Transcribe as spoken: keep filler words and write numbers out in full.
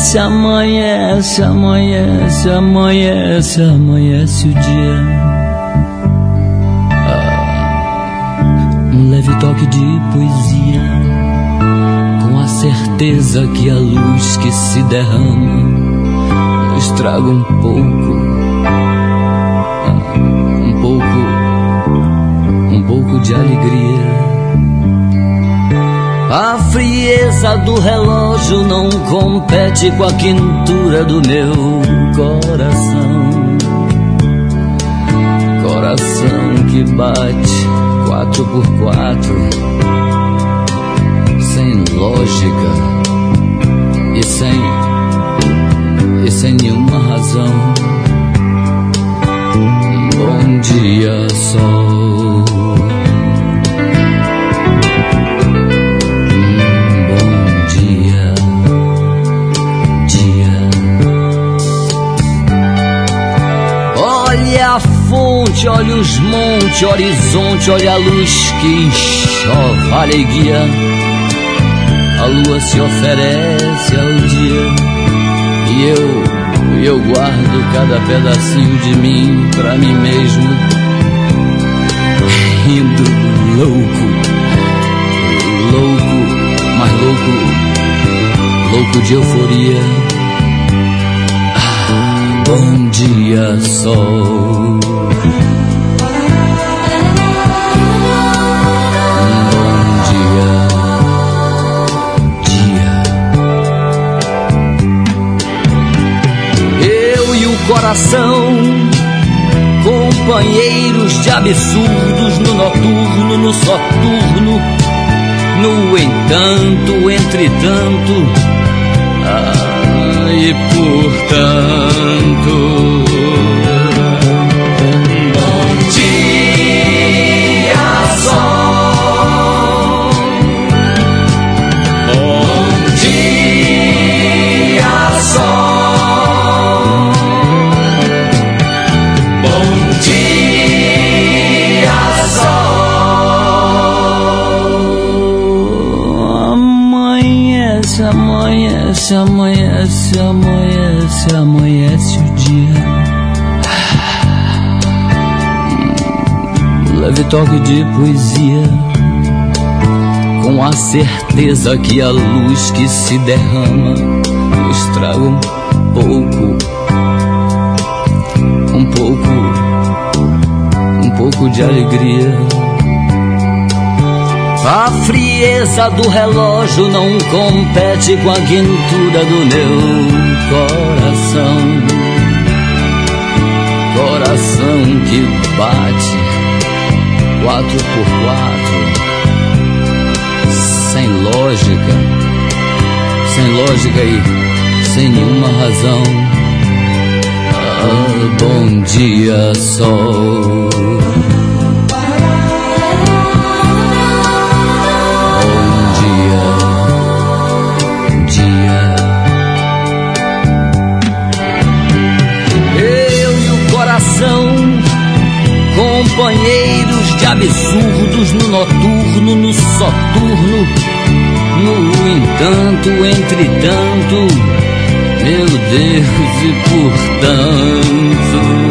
Amanhece, amanhece, amanhece, amanhece, amanhece o dia. Ah, um leve toque de poesia, com a certeza que a luz que se derrama nos traga um pouco, ah, um pouco, um pouco de alegria. A frieza do relógio não compete com a quentura do meu coração. Coração que bate quatro por quatro, sem lógica e sem, e sem nenhuma razão. Bom dia, sol. Olha a fonte, olha os montes, horizonte, olha a luz que enxovalha e guia. A lua se oferece ao dia e eu, eu guardo cada pedacinho de mim pra mim mesmo, rindo louco, louco, mas louco, louco de euforia. Bom dia, sol. Bom dia, dia. Eu e o coração, companheiros de absurdos no noturno, no soturno, no entanto, entretanto. Ah, e portanto, bom dia, sol. Bom dia, sol. Bom dia, sol. Amanhece, amanhece, amanhece, amanhece, amanhece o dia. Leve toque de poesia, com a certeza que a luz que se derrama nos traga um pouco, um pouco, um pouco de alegria. A frieza do relógio não compete com a quentura do meu coração. Coração que bate quatro por quatro, sem lógica, sem lógica e sem nenhuma razão. Ah, bom dia, sol. Companheiros de absurdos no noturno, no soturno, no entanto, entretanto, meu Deus, e portanto.